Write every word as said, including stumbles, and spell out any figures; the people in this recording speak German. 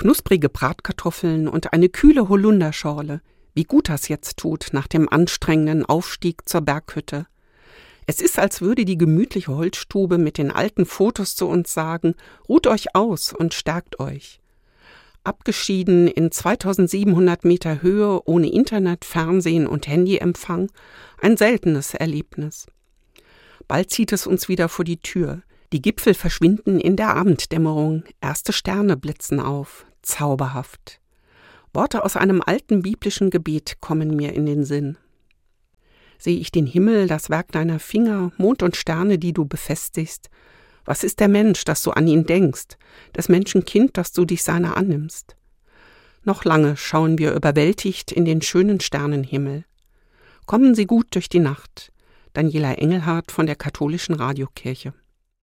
Knusprige Bratkartoffeln und eine kühle Holunderschorle. Wie gut das jetzt tut nach dem anstrengenden Aufstieg zur Berghütte. Es ist, als würde die gemütliche Holzstube mit den alten Fotos zu uns sagen, ruht euch aus und stärkt euch. Abgeschieden in zweitausendsiebenhundert Meter Höhe, ohne Internet, Fernsehen und Handyempfang, ein seltenes Erlebnis. Bald zieht es uns wieder vor die Tür. Die Gipfel verschwinden in der Abenddämmerung, erste Sterne blitzen auf, zauberhaft. Worte aus einem alten biblischen Gebet kommen mir in den Sinn. Sehe ich den Himmel, das Werk deiner Finger, Mond und Sterne, die du befestigst? Was ist der Mensch, dass du an ihn denkst, des Menschen Kind, dass du dich seiner annimmst? Noch lange schauen wir überwältigt in den schönen Sternenhimmel. Kommen Sie gut durch die Nacht. Daniela Engelhardt von der Katholischen Radiokirche.